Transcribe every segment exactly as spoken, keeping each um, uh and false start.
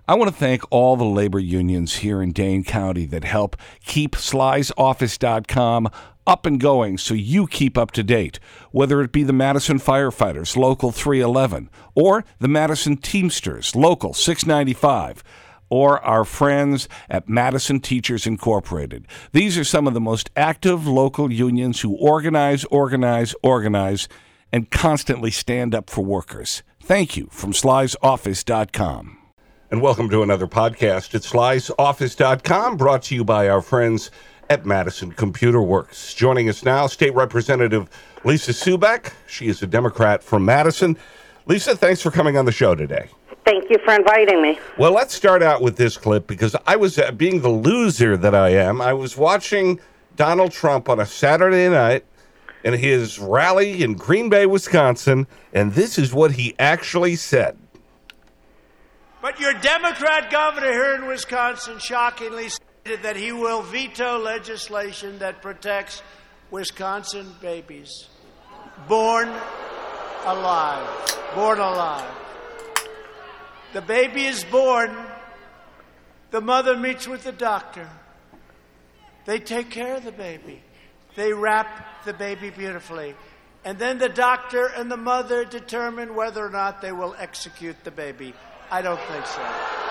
I want to thank all the labor unions here in Dane County that help keep Sly's Office dot com up and going so you keep up to date, whether it be the Madison Firefighters, Local three eleven, or the Madison Teamsters, Local six ninety-five, or our friends at Madison Teachers Incorporated. These are some of the most active local unions who organize, organize, organize, and constantly stand up for workers. Thank you from Sly's Office dot com. And welcome to another podcast at Sly's Office dot com, brought to you by our friends at Madison Computer Works. Joining us now, State Representative Lisa Subeck. She is a Democrat from Madison. Lisa, thanks for coming on the show today. Thank you for inviting me. Well, let's start out with this clip because I was, uh, being the loser that I am, I was watching Donald Trump on a Saturday night in his rally in Green Bay, Wisconsin, and this is what he actually said. But your Democrat governor here in Wisconsin shockingly stated that he will veto legislation that protects Wisconsin babies born alive. Born alive. The baby is born. The mother meets with the doctor. They take care of the baby. They wrap the baby beautifully. And then the doctor and the mother determine whether or not they will execute the baby. I don't think so.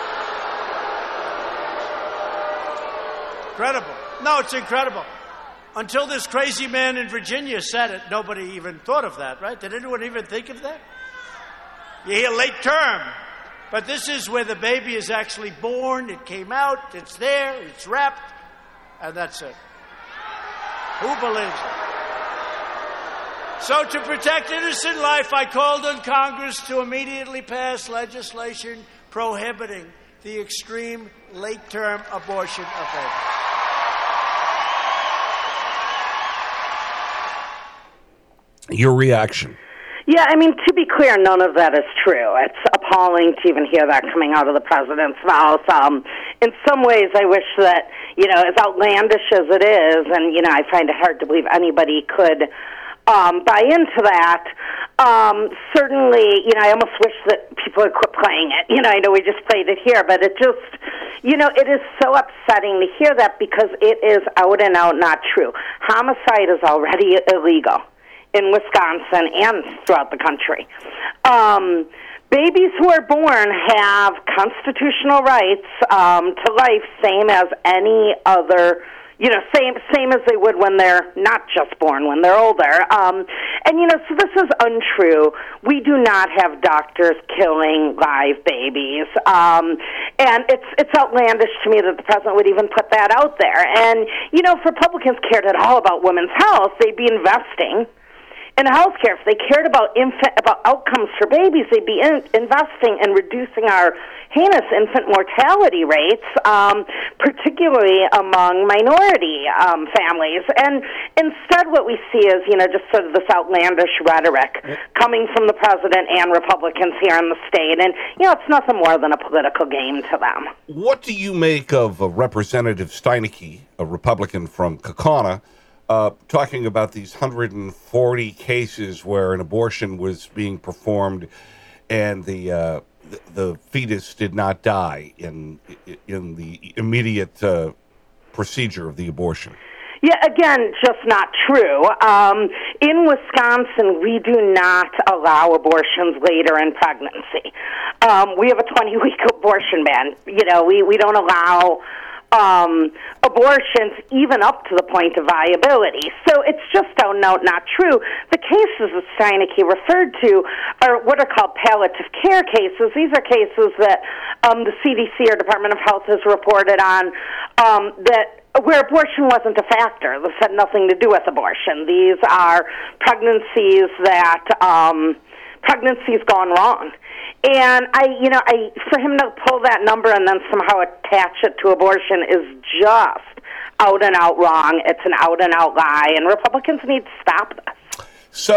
Incredible. No, it's incredible. Until this crazy man in Virginia said it, nobody even thought of that, right? Did anyone even think of that? You hear late term. But this is where the baby is actually born. It came out. It's there. It's wrapped. And that's it. Who believes it? So to protect innocent life, I called on Congress to immediately pass legislation prohibiting the extreme late-term abortion of babies. Your reaction? Yeah, I mean, to be clear, none of that is true. It's appalling to even hear that coming out of the president's mouth. Um, in some ways, I wish that, you know, as outlandish as it is, and, you know, I find it hard to believe anybody could um, buy into that, um, certainly, you know, I almost wish that people would quit playing it. You know, I know we just played it here, but it just, you know, it is so upsetting to hear that because it is out and out not true. Homicide is already illegal in Wisconsin and throughout the country. Um, babies who are born have constitutional rights um, to life, same as any other, you know, same same as they would when they're not just born, when they're older. Um, and, you know, so this is untrue. We do not have doctors killing live babies. Um, and it's it's outlandish to me that the president would even put that out there. And, you know, if Republicans cared at all about women's health, they'd be investing in health care. If they cared about infant, about outcomes for babies, they'd be in, investing in reducing our heinous infant mortality rates, um, particularly among minority um, families. And instead what we see is, you know, just sort of this outlandish rhetoric coming from the president and Republicans here in the state. And, you know, it's nothing more than a political game to them. What do you make of uh, Representative Steineke, a Republican from Kaukauna, Uh, talking about these one hundred forty cases where an abortion was being performed and the uh, the, the fetus did not die in in the immediate uh, procedure of the abortion? Yeah, again, just not true. Um, in Wisconsin, we do not allow abortions later in pregnancy. Um, we have a twenty-week abortion ban. You know, we, we don't allow Um, abortions even up to the point of viability. So it's just out and out not true. The cases that Steineke referred to are what are called palliative care cases. These are cases that um, the C D C or Department of Health has reported on um, that where abortion wasn't a factor. This had nothing to do with abortion. These are pregnancies that um, pregnancies gone wrong. And I, you know, I for him to pull that number and then somehow attach it to abortion is just out and out wrong. It's an out and out lie, and Republicans need to stop this. So,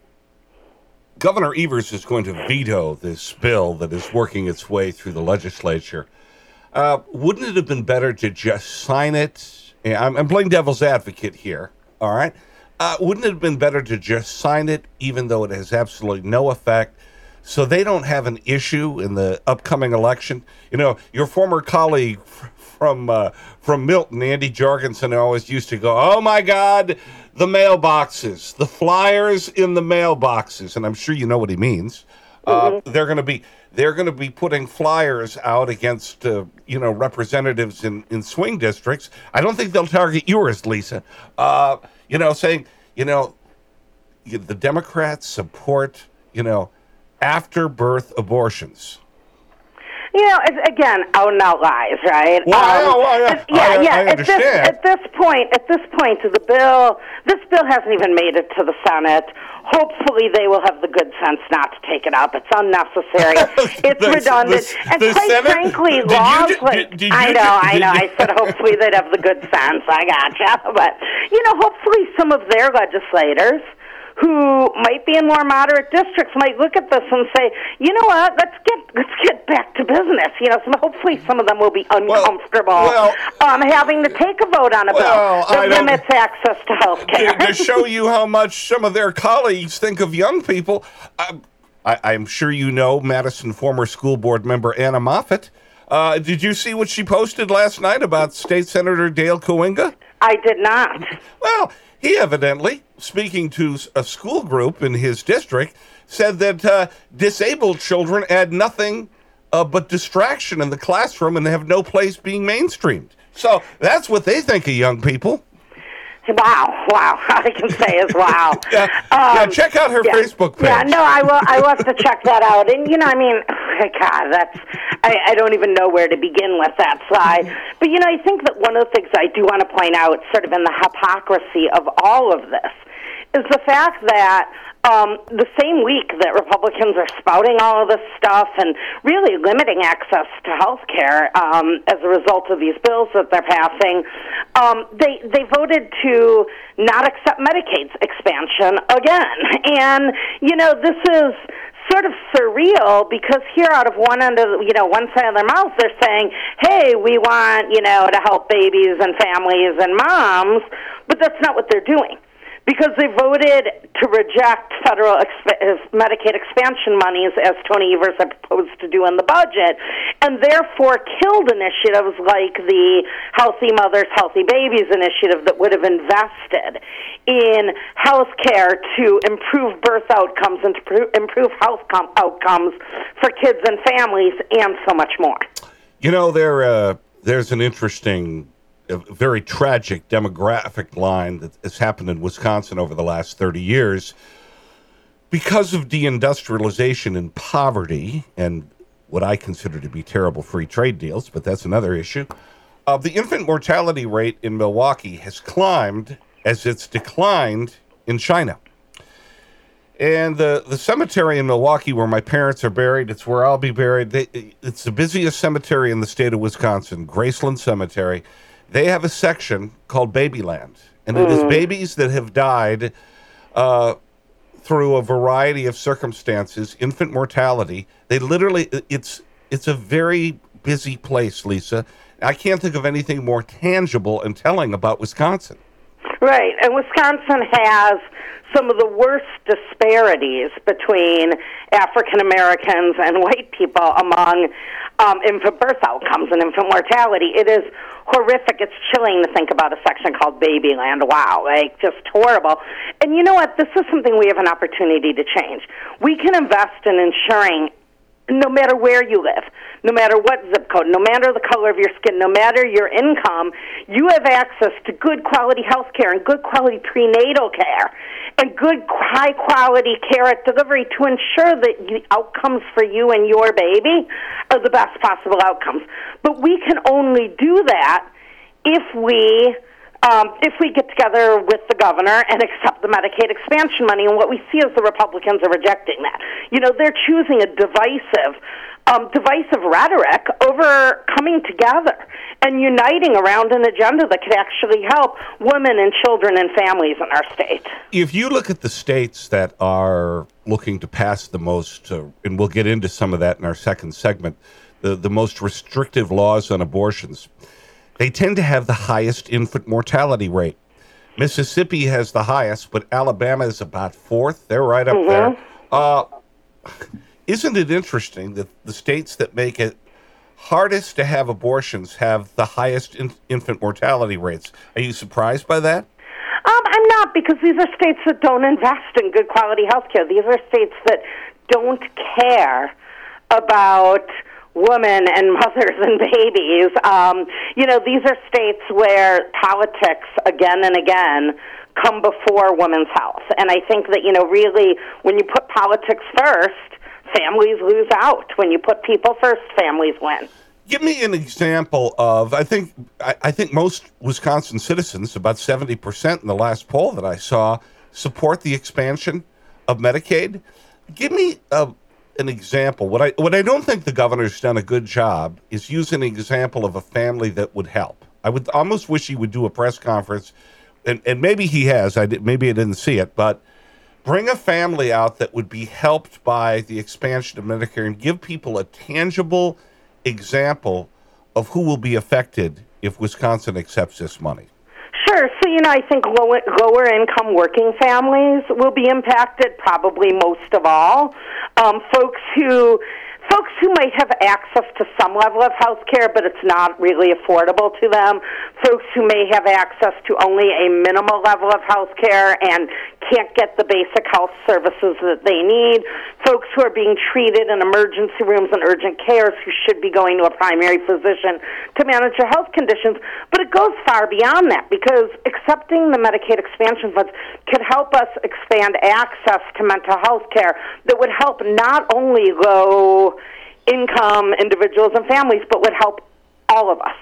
Governor Evers is going to veto this bill that is working its way through the legislature. Uh, wouldn't it have been better to just sign it? Yeah, I'm, I'm playing devil's advocate here. All right. Uh, wouldn't it have been better to just sign it, even though it has absolutely no effect? so they don't have an issue in the upcoming election. You know, your former colleague from uh, from Milton, Andy Jorgensen, always used to go, "Oh my God, the mailboxes, the flyers in the mailboxes," and I'm sure you know what he means. Mm-hmm. Uh, they're going to be they're going to be putting flyers out against uh, you know representatives in, in swing districts. I don't think they'll target yours, Lisa. Uh, you know, saying you know the Democrats support you know after birth abortions. You know, it's, again, out and out lies, right? Well, um, well, yeah, yeah, I, yeah. I at understand. this at this point, at this point, the bill, this bill hasn't even made it to the Senate. Hopefully, they will have the good sense not to take it up. It's unnecessary. It's the, redundant, the, and the quite Senate, frankly, did laws you, like did, did I you, know, I did know. You, I said hopefully they'd have the good sense. I gotcha, but you know, hopefully, some of their legislators who might be in more moderate districts might look at this and say, you know what, let's get let's get back to business. You know, so hopefully some of them will be uncomfortable well, well, um, having to take a vote on a well, bill that I don't- limits access to health care. to, to show you how much some of their colleagues think of young people. I, I, I'm sure you know Madison former school board member Anna Moffett. Uh, did you see what she posted last night about State Senator Dale Coinga? I did not. Well, he evidently, speaking to a school group in his district, said that uh, disabled children add nothing uh, but distraction in the classroom and have no place being mainstreamed. So that's what they think of young people. Wow, wow! All I can say is wow. yeah, um, yeah, check out her yeah, Facebook page. Yeah, no, I will. I will have to check that out. And you know, I mean, God, that's I, I don't even know where to begin with that slide. But you know, I think that one of the things I do want to point out, sort of in the hypocrisy of all of this, is the fact that um, the same week that Republicans are spouting all of this stuff and really limiting access to health care um, as a result of these bills that they're passing, um, they they voted to not accept Medicaid's expansion again. And, you know, this is sort of surreal because here out of one end of, you know, one side of their mouth, they're saying, hey, we want, you know, to help babies and families and moms, but that's not what they're doing. Because they voted to reject federal exp- Medicaid expansion monies, as Tony Evers had proposed to do in the budget, and therefore killed initiatives like the Healthy Mothers, Healthy Babies initiative that would have invested in health care to improve birth outcomes and to pr- improve health com- outcomes for kids and families, and so much more. You know, there uh, there's an interesting... a very tragic demographic line that has happened in Wisconsin over the last thirty years. Because of deindustrialization and poverty and what I consider to be terrible free trade deals, but that's another issue, uh, the infant mortality rate in Milwaukee has climbed as it's declined in China. And the, the cemetery in Milwaukee where my parents are buried, it's where I'll be buried. They, it's the busiest cemetery in the state of Wisconsin, Graceland Cemetery. They have a section called Babyland, and it is babies that have died uh, through a variety of circumstances, infant mortality. They literally, it's it's a very busy place, Lisa. I can't think of anything more tangible and telling about Wisconsin. Right, and Wisconsin has some of the worst disparities between African Americans and white people among um, infant birth outcomes and infant mortality. It is horrific. It's chilling to think about a section called Babyland. Wow, like just horrible. And you know what? This is something we have an opportunity to change. We can invest in ensuring no matter where you live, no matter what zip code, no matter the color of your skin, no matter your income, you have access to good quality health care and good quality prenatal care and good high quality care at delivery to ensure that the outcomes for you and your baby are the best possible outcomes. But we can only do that if we Um, if we get together with the governor and accept the Medicaid expansion money. And what we see is the Republicans are rejecting that. You know, they're choosing a divisive, um, divisive rhetoric over coming together and uniting around an agenda that could actually help women and children and families in our state. If you look at the states that are looking to pass the most, uh, and we'll get into some of that in our second segment, the, the most restrictive laws on abortions, they tend to have the highest infant mortality rate. Mississippi has the highest, but Alabama is about fourth. They're right up mm-hmm. there. Uh, isn't it interesting that the states that make it hardest to have abortions have the highest in, infant mortality rates? Are you surprised by that? Um, I'm not, because these are states that don't invest in good quality health care. These are states that don't care about women and mothers and babies. Um, you know, these are states where politics, again and again, come before women's health. And I think that, you know, really, when you put politics first, families lose out. When you put people first, families win. Give me an example of, I think I, I think most Wisconsin citizens, about seventy percent in the last poll that I saw, support the expansion of Medicaid. Give me a, an example. What I what I don't think the governor's done a good job is use an example of a family that would help. I would almost wish he would do a press conference, and, and maybe he has. I did, maybe I didn't see it, but bring a family out that would be helped by the expansion of Medicare and give people a tangible example of who will be affected if Wisconsin accepts this money. Sure. So, you know, I think lower, lower income working families will be impacted probably most of all. Um, folks who folks who might have access to some level of health care, but it's not really affordable to them. Folks who may have access to only a minimal level of health care and can't get the basic health services that they need. Folks who are being treated in emergency rooms and urgent cares who should be going to a primary physician to manage their health conditions. But it goes far beyond that, because accepting the Medicaid expansion funds could help us expand access to mental health care that would help not only low income individuals and families, but would help all of us.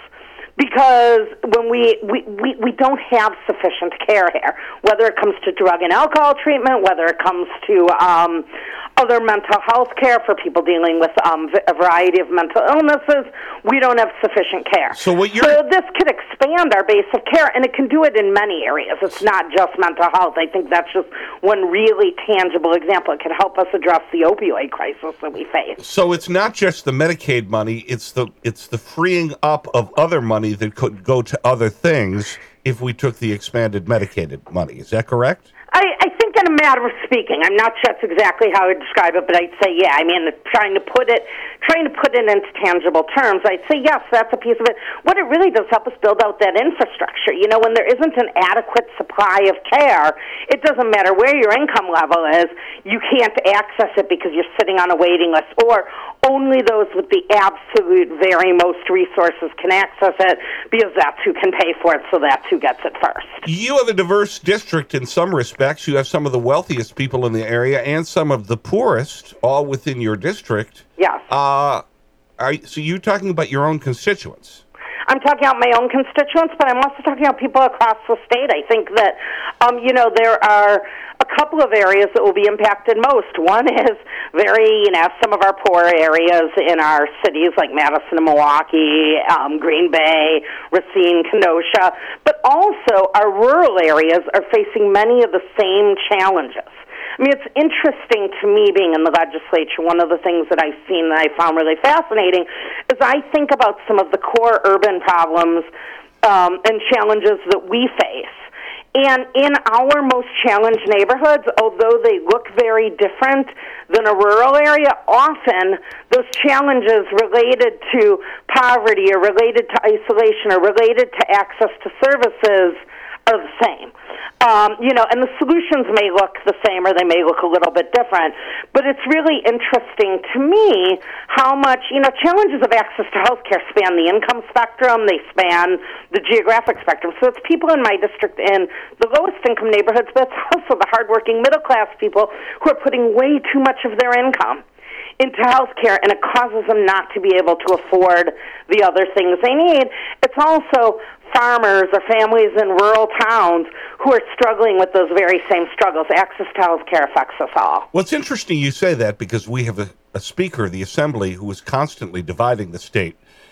Because when we, we, we, we don't have sufficient care here, whether it comes to drug and alcohol treatment, whether it comes to um, other mental health care for people dealing with um, a variety of mental illnesses, we don't have sufficient care. So, what you're... so this could expand our base of care, and it can do it in many areas. It's not just mental health. I think that's just one really tangible example. It could help us address the opioid crisis that we face. So it's not just the Medicaid money, it's the it's the freeing up of other money that could go to other things if we took the expanded Medicaid money. Is that correct? I, I think in a matter of speaking, I'm not sure that's exactly how I would describe it, but I'd say, yeah, I mean, trying to put it trying to put it into tangible terms, I'd say, yes, that's a piece of it. What it really does help us build out that infrastructure. You know, when there isn't an adequate supply of care, it doesn't matter where your income level is, you can't access it because you're sitting on a waiting list, or only those with the absolute very most resources can access it because that's who can pay for it, so that's who gets it first. You have a diverse district in some respects. You have some of the wealthiest people in the area and some of the poorest, all within your district. Yes. Uh, are, so you're talking about your own constituents. I'm talking about my own constituents, but I'm also talking about people across the state. I think that, um, you know, there are a couple of areas that will be impacted most. One is very, you know, some of our poor areas in our cities like Madison and Milwaukee, um, Green Bay, Racine, Kenosha, but also our rural areas are facing many of the same challenges. I mean, it's interesting to me being in the legislature. One of the things that I've seen that I found really fascinating is I think about some of the core urban problems um, and challenges that we face. And in our most challenged neighborhoods, although they look very different than a rural area, often those challenges related to poverty or related to isolation or related to access to services are the same. Um, you know, and the solutions may look the same or they may look a little bit different, but it's really interesting to me how much, you know, challenges of access to health care span the income spectrum, they span the geographic spectrum. So it's people in my district in the lowest income neighborhoods, but it's also the hardworking middle class people who are putting way too much of their income into health care, and it causes them not to be able to afford the other things they need. It's also farmers or families in rural towns who are struggling with those very same struggles. Access to health care affects us all. Well, it's interesting you say that because we have a, a speaker of the assembly who is constantly dividing the state.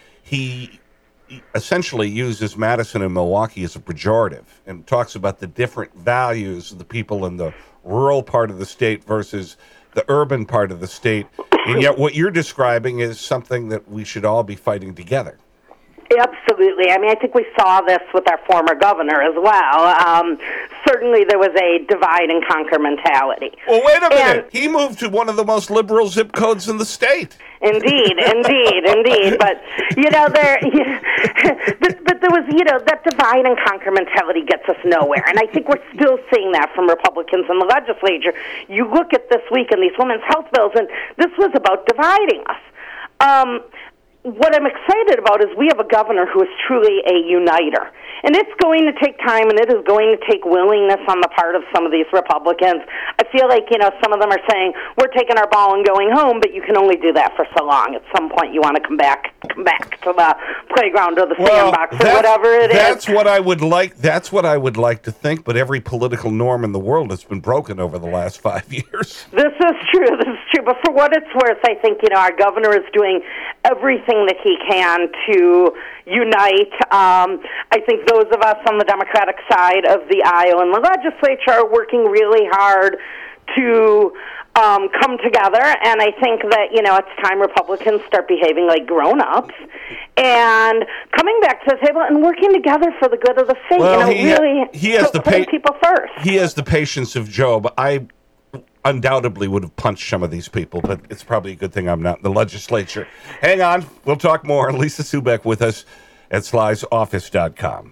He essentially uses Madison and Milwaukee as a pejorative and talks about the different values of the people in the rural part of the state versus the urban part of the state. And yet what you're describing is something that we should all be fighting together. Absolutely. I mean, I think we saw this with our former governor as well. Um, certainly there was a divide and conquer mentality. Well, wait a minute. And he moved to one of the most liberal zip codes in the state. Indeed, indeed, indeed. But, you know, there, you know, but, but there was, you know, that divide and conquer mentality gets us nowhere. And I think we're still seeing that from Republicans in the legislature. You look at this week in these women's health bills, and this was about dividing us. Um, what I'm excited about is we have a governor who is truly a uniter. And it's going to take time, and it is going to take willingness on the part of some of these Republicans. I feel like, you know, some of them are saying, we're taking our ball and going home, but you can only do that for so long. At some point, you want to come back come back to the playground or the well, sandbox or whatever it that's is. What I would like, that's what I would like to think, but every political norm in the world has been broken over the last five years. This is true. This is true. But for what it's worth, I think, you know, our governor is doing everything that he can to unite. Um, I think those of us on the Democratic side of the aisle in the legislature are working really hard to um, come together, and I think that, you know, it's time Republicans start behaving like grown-ups and coming back to the table and working together for the good of the state. Well, you know, he, really ha- he has the putting pa- people first. He has the patience of Job. I undoubtedly would have punched some of these people, but it's probably a good thing I'm not in the legislature. Hang on. We'll talk more. Lisa Subeck with us at Sly's Office dot com.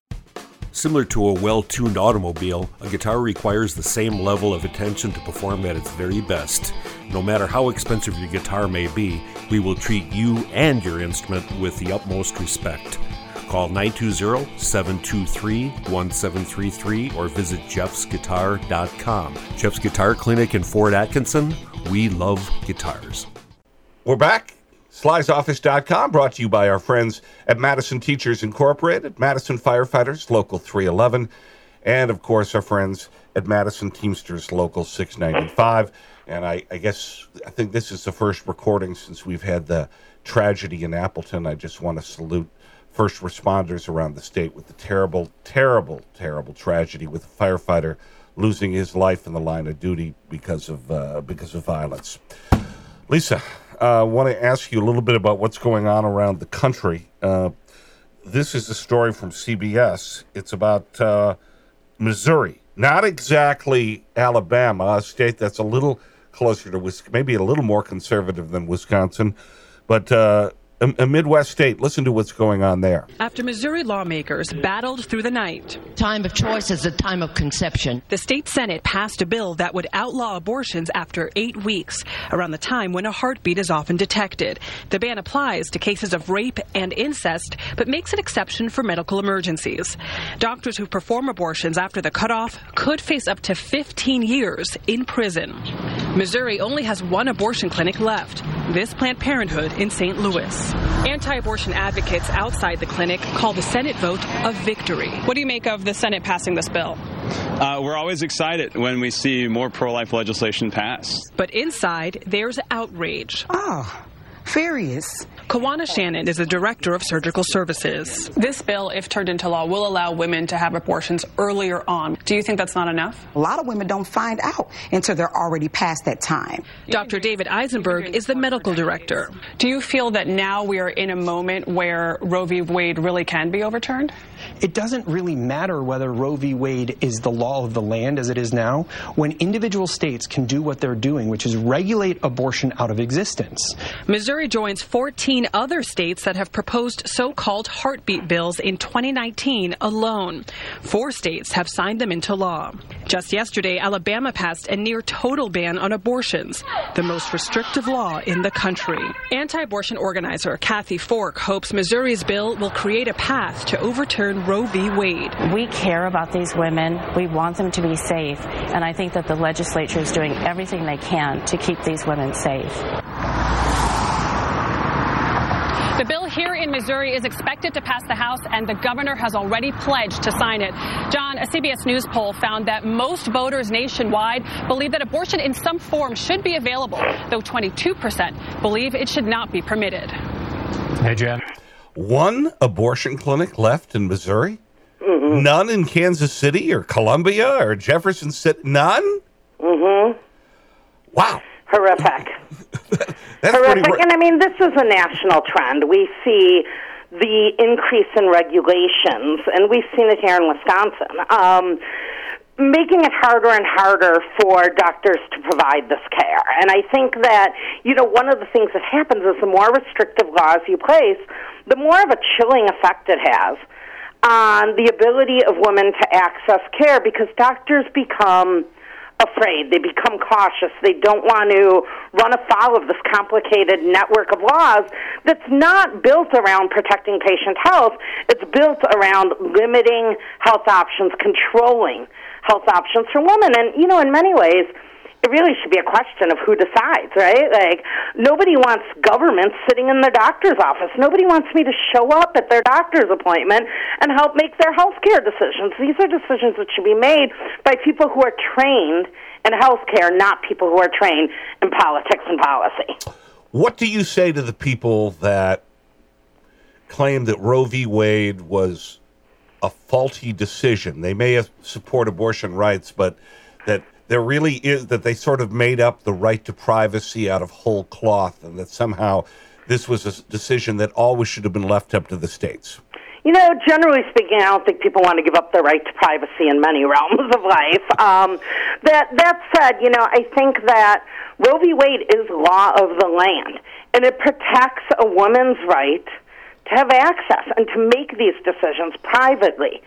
Similar to a well-tuned automobile, a guitar requires the same level of attention to perform at its very best. No matter how expensive your guitar may be, we will treat you and your instrument with the utmost respect. Call nine two zero, seven two three, one seven three three or visit jeffs guitar dot com. Jeff's Guitar Clinic in Fort Atkinson. We love guitars. We're back. Sly's Office dot com, brought to you by our friends at Madison Teachers Incorporated, Madison Firefighters, Local three eleven, and, of course, our friends at Madison Teamsters, Local six ninety-five. And I, I guess, I think this is the first recording since we've had the tragedy in Appleton. I just want to salute first responders around the state with the terrible, terrible, terrible tragedy with a firefighter losing his life in the line of duty because of uh, because of violence. Lisa, I uh, want to ask you a little bit about what's going on around the country. Uh, this is a story from C B S. It's about uh, Missouri, not exactly Alabama, a state that's a little closer to Wisconsin, maybe a little more conservative than Wisconsin, but uh, a, a Midwest state. Listen to what's going on there. After Missouri lawmakers battled through the night, time of choice is the time of conception. The state Senate passed a bill that would outlaw abortions after eight weeks, around the time when a heartbeat is often detected. The ban applies to cases of rape and incest, but makes an exception for medical emergencies. Doctors who perform abortions after the cutoff could face up to fifteen years in prison. Missouri only has one abortion clinic left, this Planned Parenthood in Saint Louis. Anti-abortion advocates outside the clinic call the Senate vote a victory. What do you make of the Senate passing this bill? Uh, we're always excited when we see more pro-life legislation passed. But inside, there's outrage. Oh, furious. Kawana Shannon is the director of surgical services. This bill, if turned into law, will allow women to have abortions earlier on. Do you think that's not enough? A lot of women don't find out until they're already past that time. Doctor David Eisenberg is the medical director. Do you feel that now we are in a moment where Roe v. Wade really can be overturned? It doesn't really matter whether Roe v. Wade is the law of the land as it is now, when individual states can do what they're doing, which is regulate abortion out of existence. Missouri joins fourteen other states that have proposed so-called heartbeat bills in twenty nineteen alone. Four states have signed them into law. Just yesterday, Alabama passed a near-total ban on abortions, the most restrictive law in the country. Anti-abortion organizer Kathy Fork hopes Missouri's bill will create a path to overturn Roe v. Wade. We care about these women. We want them to be safe. And I think that the legislature is doing everything they can to keep these women safe. The bill here in Missouri is expected to pass the House, and the governor has already pledged to sign it. John, a C B S News poll found that most voters nationwide believe that abortion in some form should be available, though twenty-two percent believe it should not be permitted. Hey, Jen. One abortion clinic left in Missouri? Mm-hmm. None in Kansas City or Columbia or Jefferson City? None? Mm-hmm. Wow. Horrific. That's Horrific. pretty... And I mean, this is a national trend. We see the increase in regulations, and we've seen it here in Wisconsin, um, making it harder and harder for doctors to provide this care. And I think that, you know, one of the things that happens is the more restrictive laws you place, the more of a chilling effect it has on the ability of women to access care, because doctors become afraid. They become cautious. They don't want to run afoul of this complicated network of laws that's not built around protecting patient health. It's built around limiting health options, controlling health options for women. And, you know, in many ways, it really should be a question of who decides, right? Like, nobody wants government sitting in their doctor's office. Nobody wants me to show up at their doctor's appointment and help make their health care decisions. These are decisions that should be made by people who are trained in health care, not people who are trained in politics and policy. What do you say to the people that claim that Roe v. Wade was a faulty decision? They may have support abortion rights, but that there really is, that they sort of made up the right to privacy out of whole cloth, and that somehow this was a decision that always should have been left up to the states. You know, generally speaking, I don't think people want to give up their right to privacy in many realms of life. Um, that that said, you know, I think that Roe v. Wade is law of the land, and it protects a woman's right to have access and to make these decisions privately.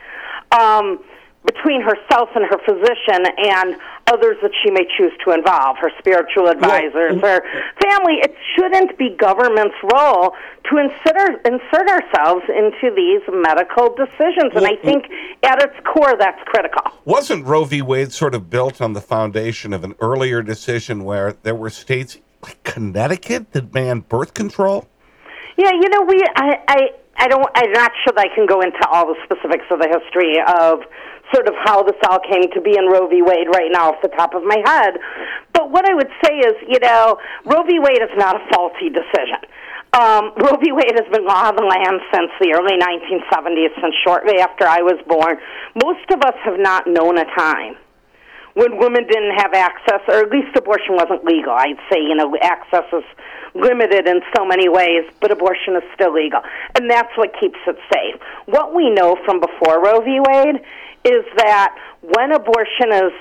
Um, between herself and her physician and others that she may choose to involve, her spiritual advisors, her family. It shouldn't be government's role to insert, insert ourselves into these medical decisions. And I think at its core, that's critical. Wasn't Roe v. Wade sort of built on the foundation of an earlier decision where there were states like Connecticut that banned birth control? Yeah, you know, we, I, I, I don't, I'm not sure that I can go into all the specifics of the history of sort of how this all came to be in Roe v. Wade right now off the top of my head. But what I would say is, you know, Roe v. Wade is not a faulty decision. Um, Roe v. Wade has been law of the land since the early nineteen seventies, since shortly after I was born. Most of us have not known a time when women didn't have access, or at least abortion wasn't legal. I'd say, you know, access is limited in so many ways, but abortion is still legal. And that's what keeps it safe. What we know from before Roe v. Wade is that when abortion is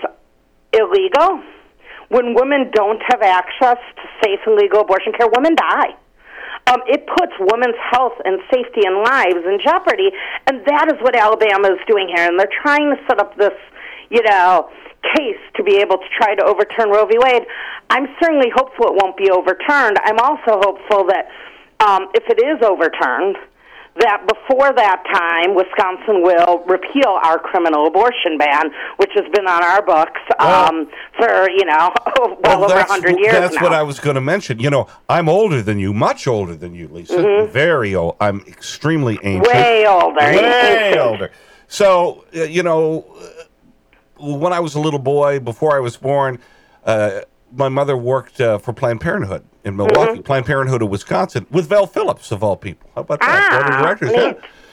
illegal, when women don't have access to safe and legal abortion care, women die. Um, it puts women's health and safety and lives in jeopardy, and that is what Alabama is doing here. And they're trying to set up this, you know, case to be able to try to overturn Roe v. Wade. I'm certainly hopeful it won't be overturned. I'm also hopeful that um, if it is overturned, that before that time, Wisconsin will repeal our criminal abortion ban, which has been on our books um, well, for, you know, well, well over one hundred years That's now. what I was going to mention. You know, I'm older than you, much older than you, Lisa. Mm-hmm. Very old. I'm extremely ancient. Way older. Way older. So, uh, you know, uh, when I was a little boy, before I was born, uh, my mother worked uh, for Planned Parenthood in Milwaukee, mm-hmm. Planned Parenthood of Wisconsin, with Val Phillips, of all people. How about that? Ah, directors, yeah.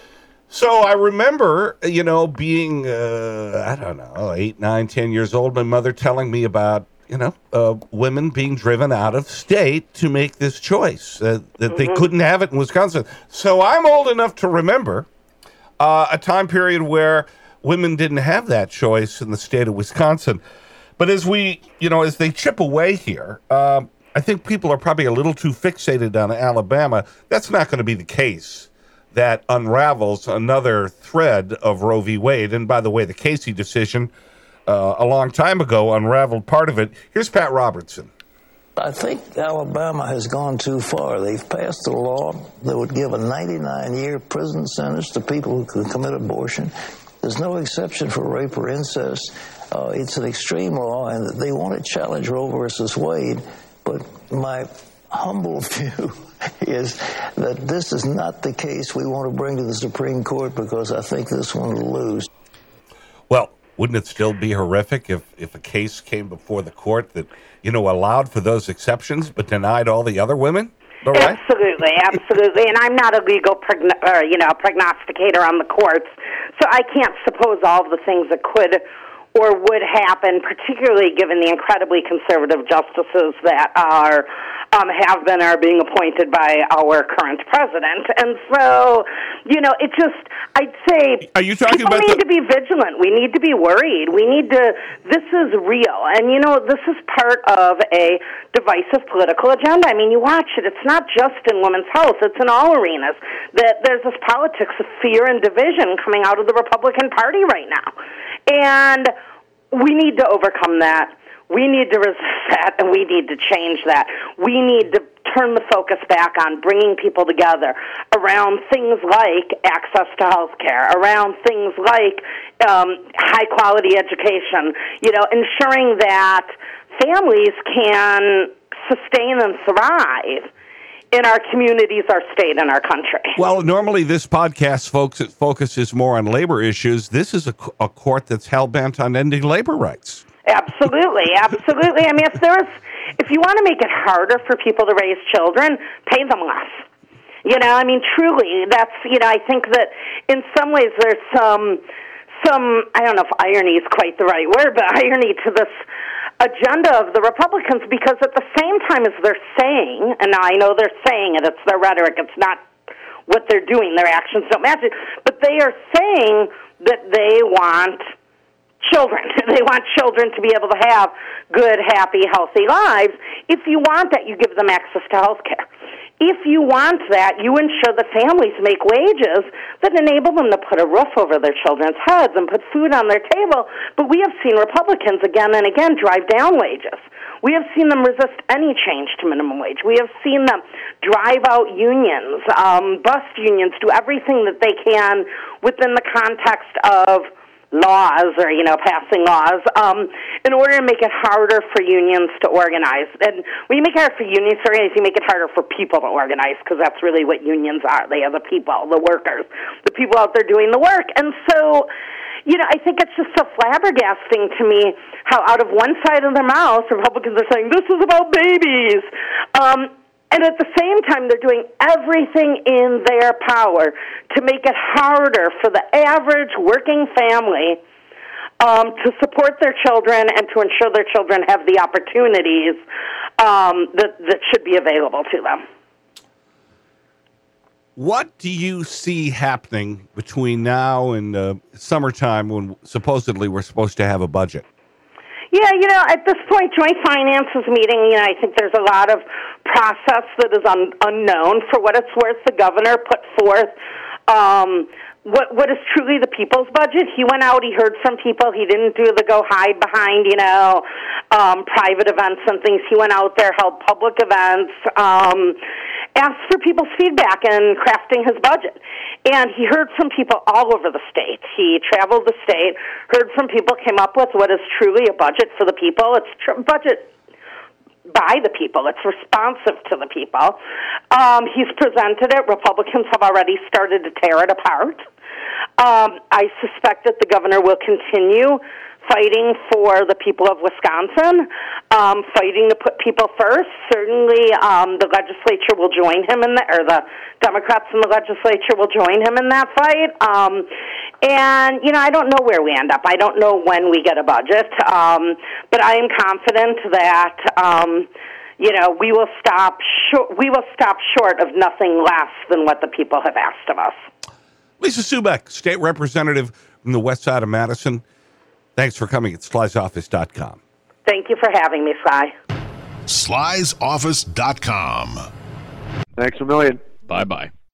So I remember, you know, being, uh, I don't know, eight, nine, ten years old, my mother telling me about, you know, uh, women being driven out of state to make this choice, uh, that mm-hmm. they couldn't have it in Wisconsin. So I'm old enough to remember uh, a time period where women didn't have that choice in the state of Wisconsin. But as we, you know, as they chip away here, um, I think people are probably a little too fixated on Alabama. That's not going to be the case. That unravels another thread of Roe v. Wade. And by the way, the Casey decision uh, a long time ago unraveled part of it. Here's Pat Robertson. I think Alabama has gone too far. They've passed a law that would give a ninety-nine year prison sentence to people who could commit abortion. There's no exception for rape or incest. Uh, it's an extreme law, and they want to challenge Roe versus Wade. But my humble view is that this is not the case we want to bring to the Supreme Court, because I think this one will lose. Well, wouldn't it still be horrific if, if a case came before the court that, you know, allowed for those exceptions but denied all the other women? All right? Absolutely, absolutely. And I'm not a legal progn- or, you know, prognosticator on the courts, so I can't suppose all of the things that could or would happen, particularly given the incredibly conservative justices that are um, have been are being appointed by our current president. And so, you know, it just, I'd say are you talking people about need the- to be vigilant. We need to be worried. We need to, this is real. And, you know, this is part of a divisive political agenda. I mean, you watch it. It's not just in Women's Health. It's in all arenas. That there's this politics of fear and division coming out of the Republican Party right now. And we need to overcome that. We need to resist that, and we need to change that. We need to turn the focus back on bringing people together around things like access to health care, around things like um, high-quality education, you know, ensuring that families can sustain and thrive in our communities, our state, and our country. Well, normally this podcast focus, focuses more on labor issues. This is a, a court that's hell-bent on ending labor rights. Absolutely, absolutely. I mean, if there's, if you want to make it harder for people to raise children, pay them less. You know, I mean, truly, that's, you know, I think that in some ways there's some, some, I don't know if irony is quite the right word, but irony to this agenda of the Republicans, because at the same time as they're saying, and I know they're saying it, it's their rhetoric, it's not what they're doing, their actions don't match it, but they are saying that they want children. They want children to be able to have good, happy, healthy lives. If you want that, you give them access to health care. If you want that, you ensure that families make wages that enable them to put a roof over their children's heads and put food on their table. But we have seen Republicans again and again drive down wages. We have seen them resist any change to minimum wage. We have seen them drive out unions, um, bust unions, do everything that they can within the context of laws or, you know, passing laws um, in order to make it harder for unions to organize. And when you make it harder for unions to organize, you make it harder for people to organize, because that's really what unions are. They are the people, the workers, the people out there doing the work. And so, you know, I think it's just so flabbergasting to me how out of one side of their mouth, Republicans are saying, this is about babies. Um, And at the same time, they're doing everything in their power to make it harder for the average working family um, to support their children and to ensure their children have the opportunities um, that, that should be available to them. What do you see happening between now and uh, summertime when supposedly we're supposed to have a budget? Yeah, you know, at this point, Joint Finance is meeting. You know, I think there's a lot of process that is un- unknown. For what it's worth, the governor put forth um, what what is truly the people's budget. He went out, he heard from people. He didn't do the go hide behind, you know, um, private events and things. He went out there, held public events, um, asked for people's feedback in crafting his budget. And he heard from people all over the state. He traveled the state, heard from people, came up with what is truly a budget for the people. It's a tr- budget by the people. It's responsive to the people. Um, he's presented it. Republicans have already started to tear it apart. Um, I suspect that the governor will continue fighting for the people of Wisconsin, um, fighting to put people first. Certainly, um, the legislature will join him in that, or the Democrats in the legislature will join him in that fight. Um, and, you know, I don't know where we end up. I don't know when we get a budget. Um, but I am confident that, um, you know, we will stop short, we will stop short of nothing less than what the people have asked of us. Lisa Subeck, state representative from the west side of Madison. Thanks for coming at Sly's Office dot com. Thank you for having me, Sly. Sly's Office dot com. Thanks a million. Bye-bye.